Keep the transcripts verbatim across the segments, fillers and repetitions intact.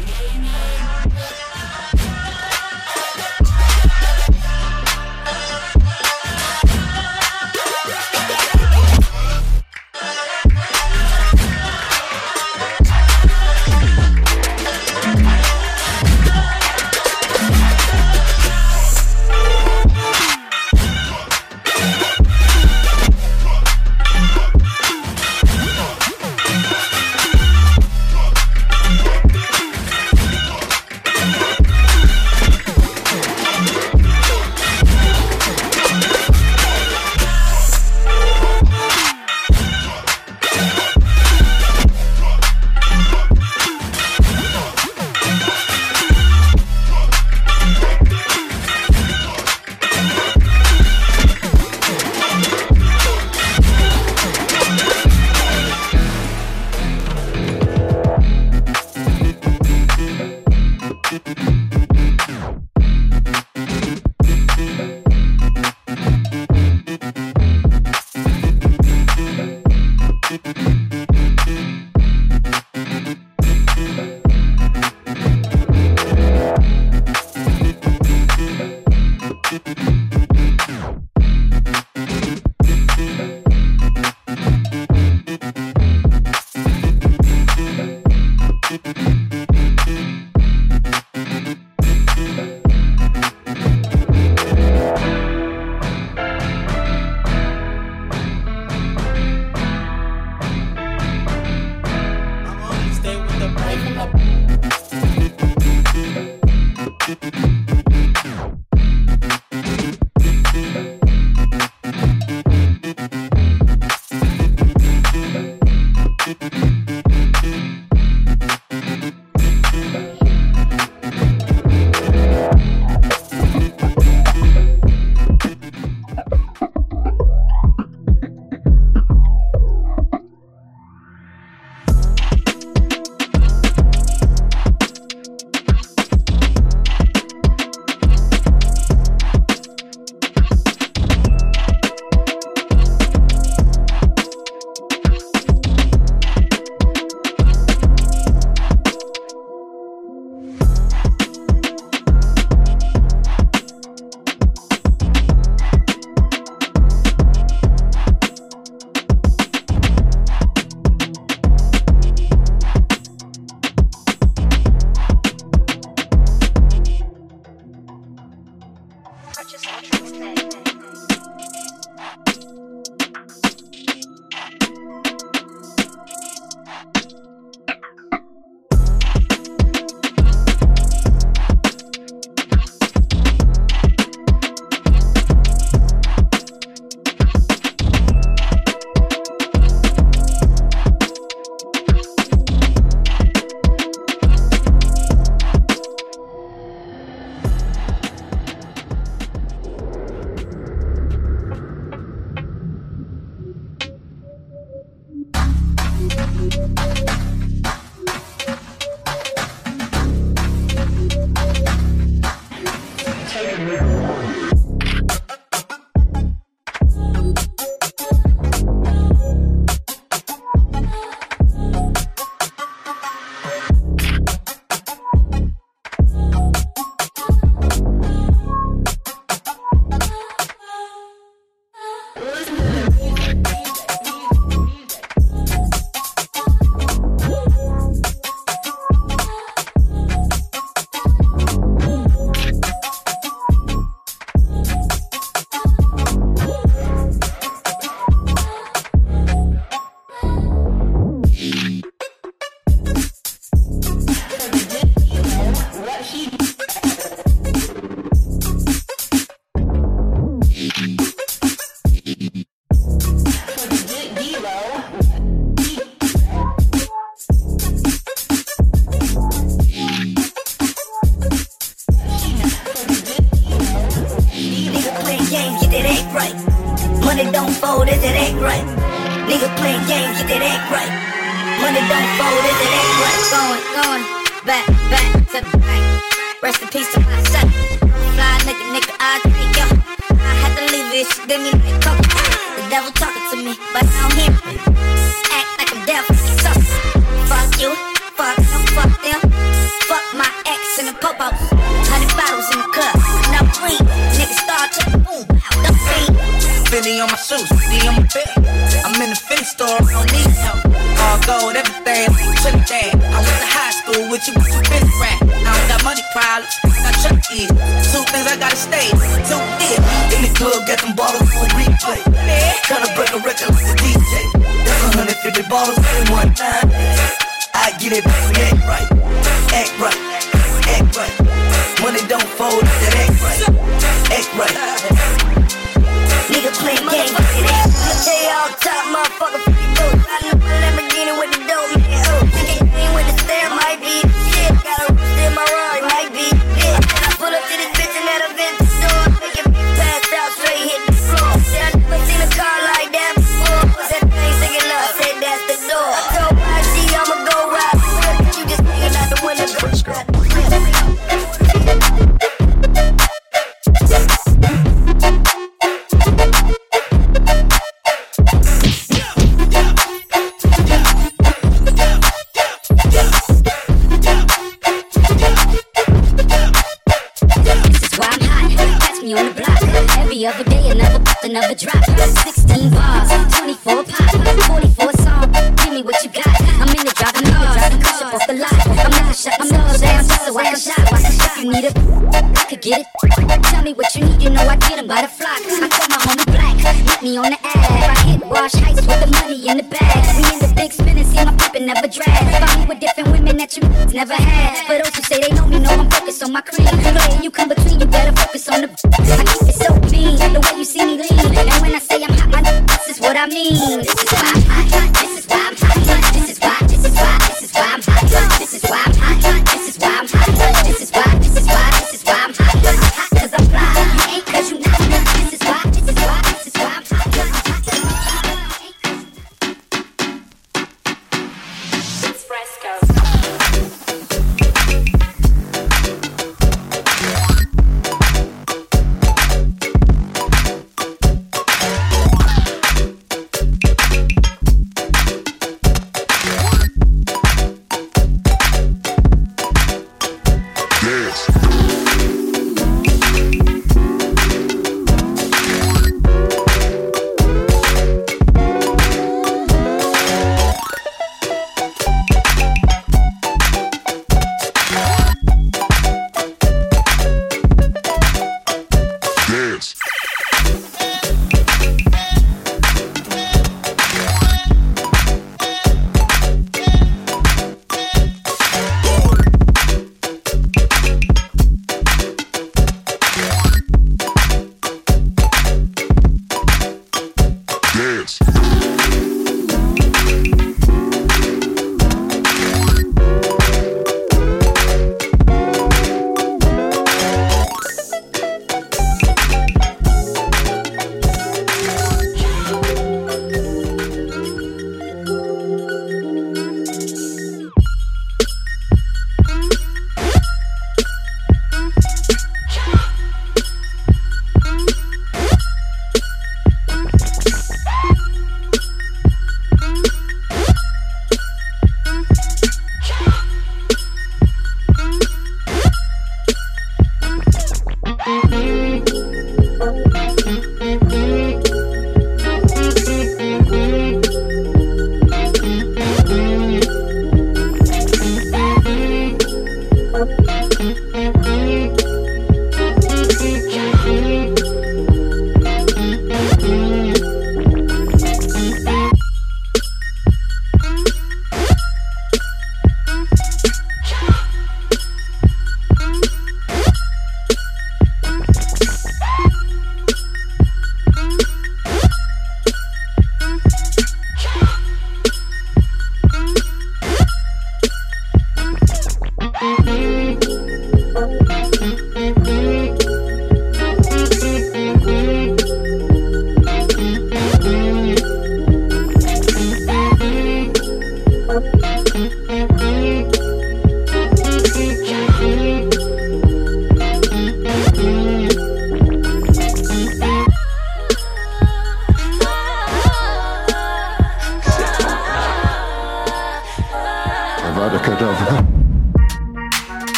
Fuck you, fuck them, fuck them, fuck with you, you been rap. I don't got money problems, I Chuck is. Two things I gotta stay, two big. In the club, got them bottles on replay. Tryna break a record like the D J. That's one hundred fifty bottles in one time. I get it back, act right, act right, act right. Money don't fold, that act right, act right. Nigga play game, I tell you all top, motherfucker, f*** you both. I know my Lamborghini with the dope, man, oh. Think it ain't with the stare, might be shit. Got a roost in my Rari, might be shit. I pull up to this bitch and let her vent the door. Make it pass out, straight hit the floor. Said I never seen a car like that before. Was that thing singing love, said that's the door. I told Y G I'ma go ride. You just hanging out the window. Frisco. On the block, every other day another another drop. Sixteen bars, twenty-four pop, forty-four song. Give me what you got. I'm in the driving cars, push up off the lot. I'm in the shut the door down just so I can shop. If you need it, I could get it. Tell me what you need, you know I get 'em by the flock. I call my homie Black, hit me on the ad. I hit Wash Heights with the money in the bag. We in the big spin and see my pippin' never drag. Find me with different women that you never had. For those who say they know me, know I'm focused on my cream. You know when you come between, you better focus on the. I keep it so clean, the way you see me lean. And when I say I'm hot, my this is what I mean. This is why I'm hot, this is why I'm hot. This is why, this is why, this is why I'm hot. This is why I'm hot, this is why I'm hot. This is why, this is why, this is why I'm hot. I'm hot cause I'm fly, you ain't cause you not. This is why, this is why, this is why I'm hot. It's Fresco.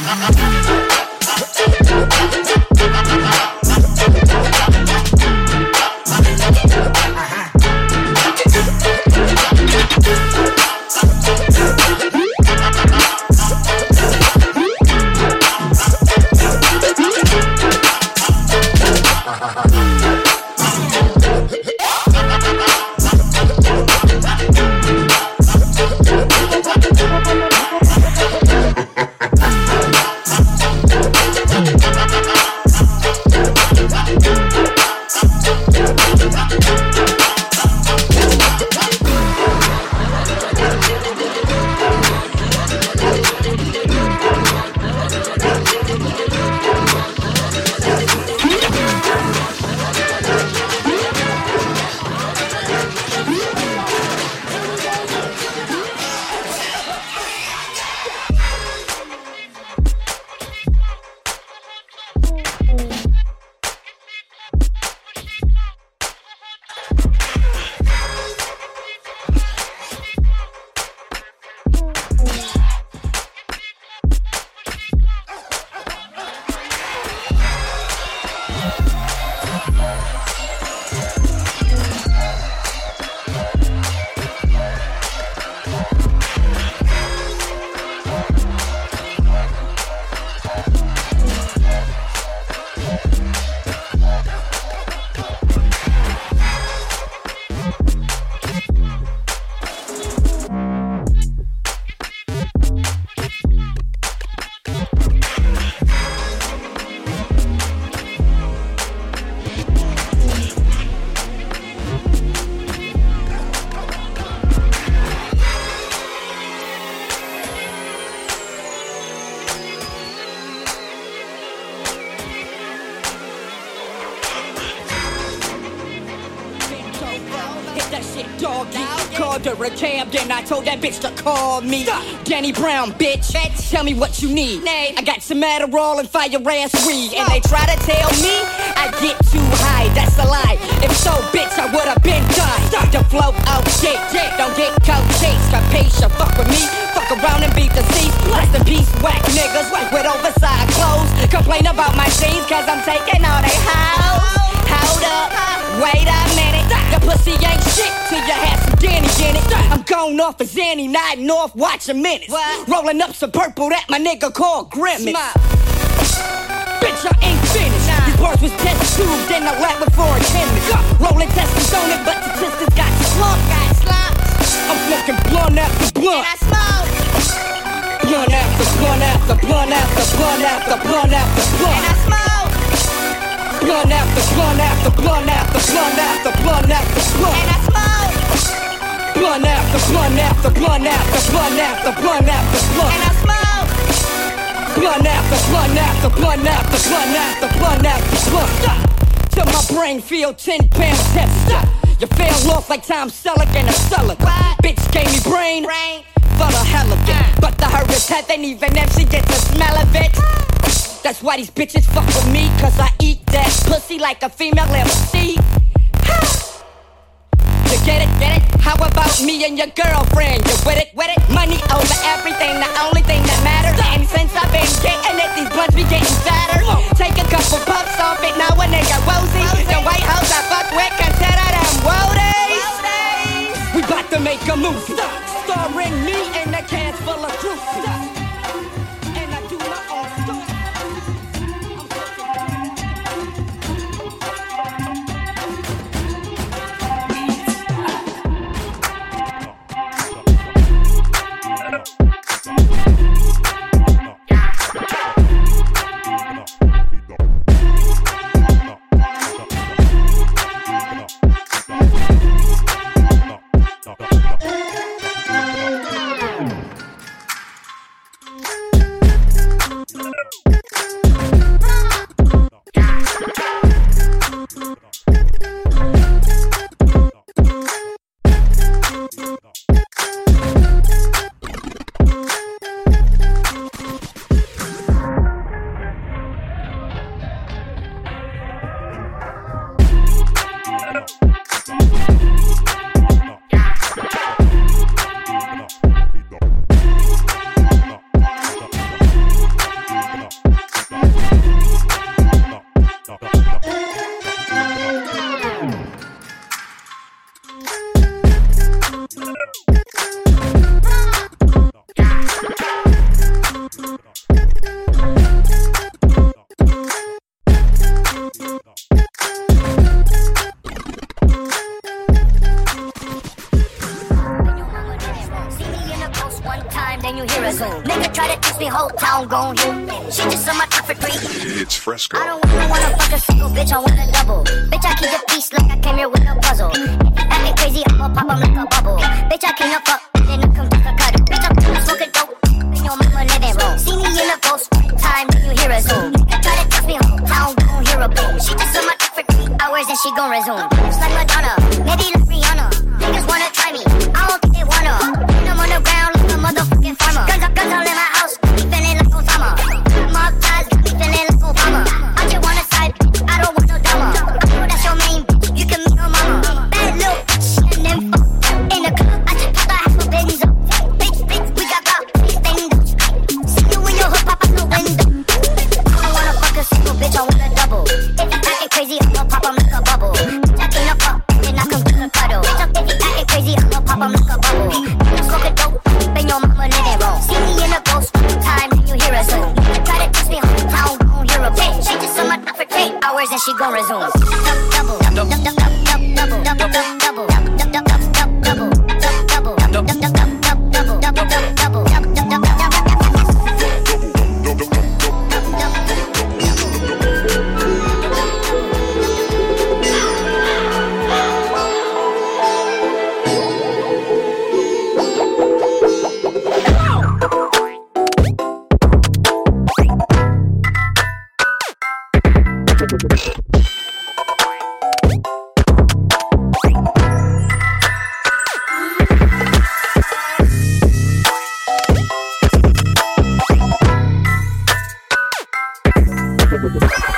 Called her a cab, then I told that bitch to call me. Danny Brown, bitch. bitch. Tell me what you need. Name. I got some Adderall and fire ass weed. And they try to tell me I get too high. That's a lie. If so, bitch, I would've been done. Start to flow, oh shit. Don't get cold chase. Capisce? Fuck with me. Fuck around and beat the seats. Rest in peace, whack niggas with oversized clothes. Complain about my jeans, cause I'm taking all they hoes. Hold up, wait a minute. The pussy ain't shit till you have some Danny in it. I'm going off as Zanny, nodding off, watching minutes. What? Rolling up some purple that my nigga called Grimace. Bitch, I ain't finished. Nah. These bars was test tubes, then I lap before a chemist. Rolling testers on it, but the testers got slumped. Got slumped. I'm smoking blunt after blunt. And I smoke. Blunt after blunt after blunt after blunt after blunt after blunt. And I smoke. Blunt after blunt after blunt after blunt after blunt after blunt. And I smoke. Blunt after blunt after blunt after blunt after blunt after blunt. And I smoke. Blunt after blunt after blunt after blunt after blunt after blunt. Stop. Till my brain feel ten pounds heavy. Stop. You fell off like Tom Selleck and a Selleck. Bitch gave me brain, brain for the hell of it. But the hurt is heaven even if she gets the smell of it. That's why these bitches fuck with me, cause I eat that pussy like a female M C. You get it, get it? How about me and your girlfriend? You with it, with it? Money over everything, the only thing that matters. And since I've been getting it, these blunts be getting fatter. Take a couple puffs off it, now a nigga woozy. The white hoes I fuck with, consider them woadies. We bout to make a movie, starring me and a can full of crucies. I don't know. resume. Nigga try to teach me, whole town gon' hear. She just on my top for free. It's Fresco. I don't wanna, wanna fuck a single bitch, I want a double. Bitch, I keep the peace like I came here with a puzzle. Acting crazy, I'ma pop 'em like a bubble. Bitch, I came to fuck, then I come to the cuddle. Bitch, I'm smoking dope, in your mama living room. See me in a ghost, time when you hear a zoom. Nigga try to teach me, whole town gon' hear a boom. She just on my top for three hours and she gon' resume. Just like Madonna, maybe like Rihanna. Niggas wanna try me, I don't think they wanna. Put them on the ground like a motherfucking farmer. Guns up, guns all in my house, be feeling like Osama. Mob ties, got me feeling like Obama. I just wanna side, I don't want no drama. I know that's your main bitch, you can meet her mama. Bad little bitch, and then fuck in the club. I just pop a half a Benz up. Bitch, bitch, we got rock, stand up. See you in your hood, pop out the window. I don't wanna fuck a single bitch, I want a double. If you acting crazy, I'ma pop 'em like a bubble. Bitch, I can't fuck, then I come to the cuddle. Bitch, if you acting crazy, I'ma pop 'em like a bubble. You smoking dope, bang your mama living room. See me in a ghost, time when you hear a zoom. Try to teach me, whole town gon' hear a boom. She just on my top for three hours and she gon' resume. Double, double, double, double, double, double, double, double, double, Double.